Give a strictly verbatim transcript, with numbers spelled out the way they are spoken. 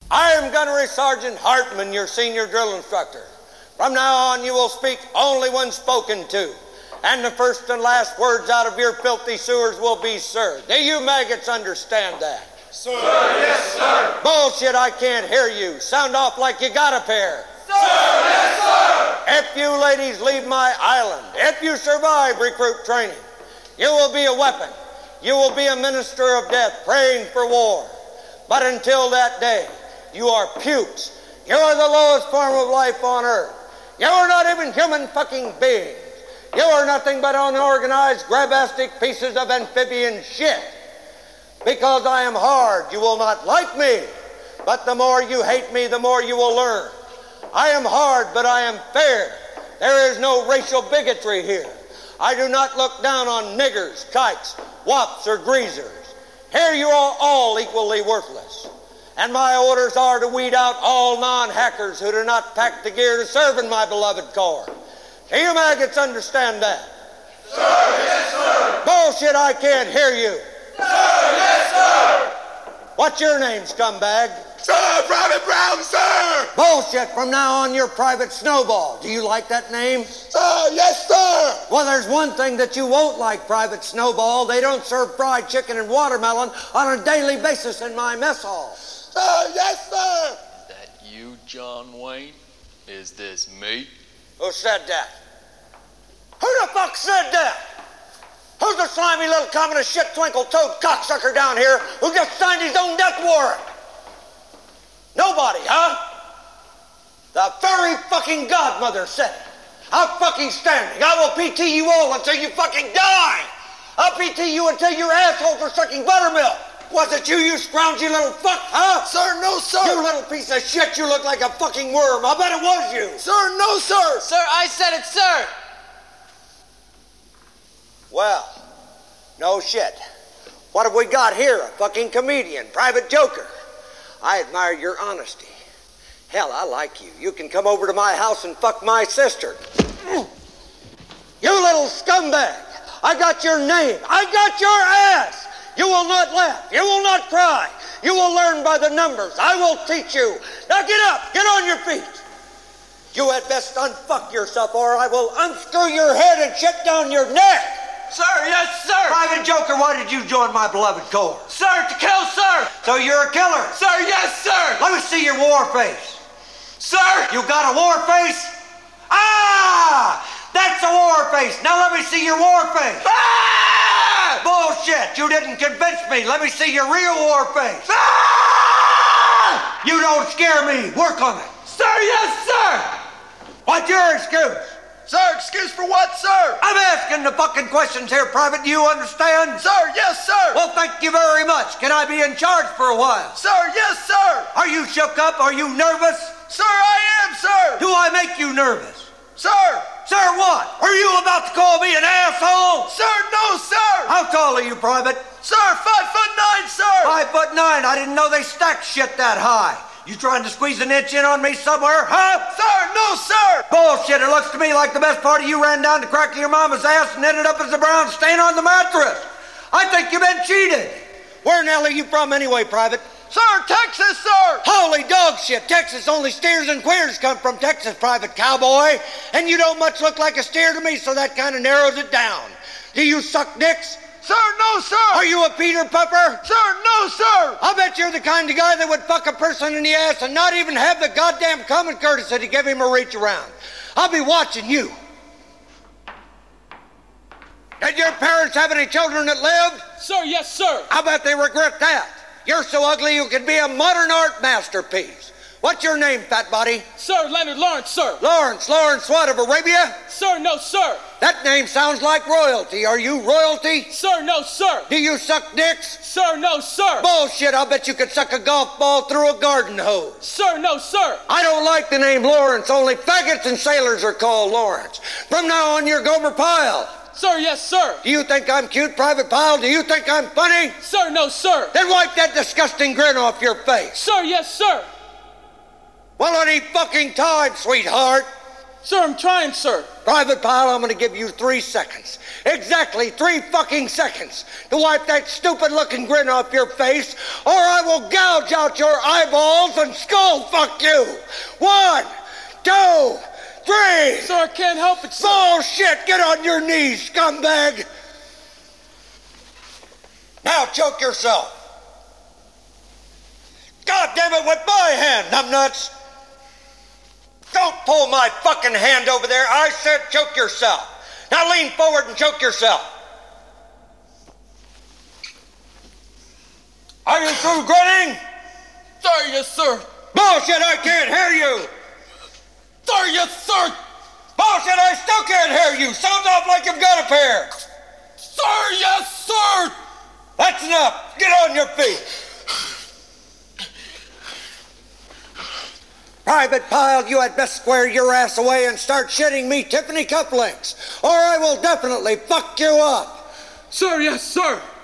I am Gunnery Sergeant Hartman, your senior drill instructor. From now on, you will speak only when spoken to. And the first and last words out of your filthy sewers will be, sir. Do you maggots understand that? Sir, yes, sir. Bullshit, I can't hear you. Sound off like you got a pair. Sir, yes, sir. If you ladies leave my island, if you survive recruit training, you will be a weapon. You will be a minister of death praying for war. But until that day, you are pukes. You are the lowest form of life on earth. You are not even human fucking beings. You are nothing but unorganized, grabastic pieces of amphibian shit. Because I am hard, you will not like me. But the more you hate me, the more you will learn. I am hard, but I am fair. There is no racial bigotry here. I do not look down on niggers, kikes, wops, or greasers. Here you are all equally worthless. And my orders are to weed out all non-hackers who do not pack the gear to serve in my beloved Corps. Do you maggots understand that? Sir, yes, sir. Bullshit, I can't hear you. Sir, yes, sir. What's your name, scumbag? Sir, Private Brown, sir. Bullshit, from now on you're Private Snowball. Do you like that name? Sir, yes, sir. Well, there's one thing that you won't like, Private Snowball. They don't serve fried chicken and watermelon on a daily basis in my mess hall. Sir, yes, sir. Is that you, John Wayne? Is this me? Who said that? Who the fuck said that? Who's the slimy little communist shit twinkle-toed cocksucker down here who just signed his own death warrant? Nobody, huh? The very fucking godmother said it. I'm fucking standing. I will P T you all until you fucking die. I'll P T you until your assholes are sucking buttermilk. Was it you, you scroungy little fuck, huh? Sir, no, sir. You little piece of shit, you look like a fucking worm. I bet it was you. Sir, no, sir. Sir, I said it, sir. Well, no shit. What have we got here? A fucking comedian, private joker. I admire your honesty. Hell, I like you. You can come over to my house and fuck my sister. You little scumbag. I got your name. I got your ass. You will not laugh. You will not cry. You will learn by the numbers. I will teach you. Now get up. Get on your feet. You had best unfuck yourself or I will unscrew your head and shut down your neck. Sir, yes, sir. Private Joker, why did you join my beloved Corps? Sir, to kill, sir. So you're a killer. Sir, yes, sir. Let me see your war face. Sir. You got a war face? Ah! That's a war face. Now let me see your war face. Ah! Bullshit. You didn't convince me. Let me see your real war face. Ah! You don't scare me. Work on it. Sir, yes, sir. What's your excuse? Sir, excuse for what, sir? I'm asking the fucking questions here, Private. Do you understand? Sir, yes, sir. Well, thank you very much. Can I be in charge for a while? Sir, yes, sir. Are you shook up? Are you nervous? Sir, I am, sir. Do I make you nervous? Sir. Sir, what? Are you about to call me an asshole? Sir, no, sir. How tall are you, Private? Sir, five foot nine, sir. Five foot nine. I didn't know they stacked shit that high. You trying to squeeze an inch in on me somewhere, huh? Sir, no, sir. Bullshit. It looks to me like the best part of you ran down the crack of your mama's ass and ended up as a brown stain on the mattress. I think you've been cheated. Where in hell are you from anyway, Private? Sir, Texas, sir. Holy dog shit. Texas, only steers and queers come from Texas, Private Cowboy. And you don't much look like a steer to me, so that kind of narrows it down. Do you suck dicks? Sir, no, sir. Are you a Peter Puffer? Sir, no, sir. I'll bet you're the kind of guy that would fuck a person in the ass and not even have the goddamn common courtesy to give him a reach around. I'll be watching you. Did your parents have any children that lived? Sir, yes, sir. I bet they regret that. You're so ugly you could be a modern art masterpiece. What's your name, fat body? Sir, Leonard Lawrence, sir. Lawrence, Lawrence what, of Arabia? Sir, no, sir. That name sounds like royalty. Are you royalty? Sir, no, sir. Do you suck dicks? Sir, no, sir. Bullshit, I'll bet you could suck a golf ball through a garden hose. Sir, no, sir. I don't like the name Lawrence. Only faggots and sailors are called Lawrence. From now on, you're Gomer Pyle. Sir, yes, sir. Do you think I'm cute, Private Pyle? Do you think I'm funny? Sir, no, sir. Then wipe that disgusting grin off your face. Sir, yes, sir. Well, any fucking time, sweetheart. Sir, I'm trying, sir. Private Pyle, I'm gonna give you three seconds. Exactly three fucking seconds to wipe that stupid-looking grin off your face, or I will gouge out your eyeballs and skull fuck you. One, two, three. Sir, I can't help it, sir. Bullshit! Get on your knees, scumbag! Now choke yourself. God damn it, with my hand, numbnuts! Don't pull my fucking hand over there. I said choke yourself. Now lean forward and choke yourself. Are you through grinning? Sir, yes, sir. Bullshit, I can't hear you. Sir, yes, sir. Bullshit, I still can't hear you. Sounds off like you've got a pair. Sir, yes, sir. That's enough. Get on your feet. Private Pyle, you had best square your ass away and start shitting me Tiffany cufflinks, or I will definitely fuck you up. Sir, yes, sir.